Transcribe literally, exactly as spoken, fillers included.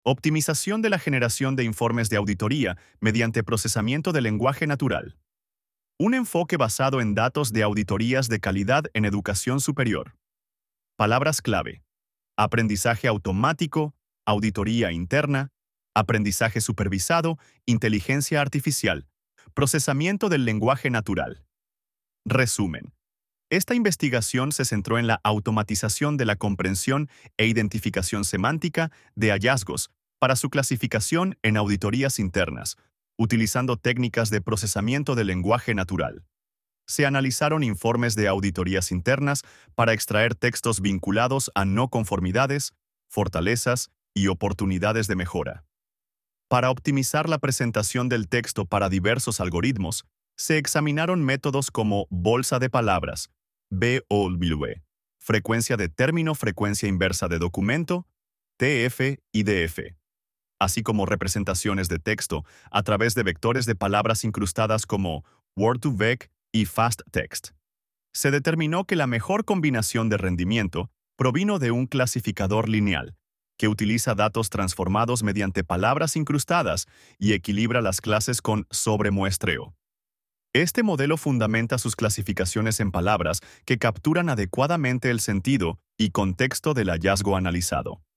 Optimización de la generación de informes de auditoría mediante procesamiento de lenguaje natural. Un enfoque basado en datos de auditorías de calidad en educación superior. Palabras clave: aprendizaje automático, auditoría interna, aprendizaje supervisado, inteligencia artificial, procesamiento del lenguaje natural. Resumen. Esta investigación se centró en la automatización de la comprensión e identificación semántica de hallazgos para su clasificación en auditorías internas, utilizando técnicas de procesamiento del lenguaje natural. Se analizaron informes de auditorías internas para extraer textos vinculados a no conformidades, fortalezas y oportunidades de mejora. Para optimizar la presentación del texto para diversos algoritmos, se examinaron métodos como bolsa de palabras, B O W, frecuencia de término, frecuencia inversa de documento, T F y D F, así como representaciones de texto a través de vectores de palabras incrustadas como Word to Vec y Fast Text. Se determinó que la mejor combinación de rendimiento provino de un clasificador lineal, que utiliza datos transformados mediante palabras incrustadas y equilibra las clases con sobremuestreo. Este modelo fundamenta sus clasificaciones en palabras que capturan adecuadamente el sentido y contexto del hallazgo analizado.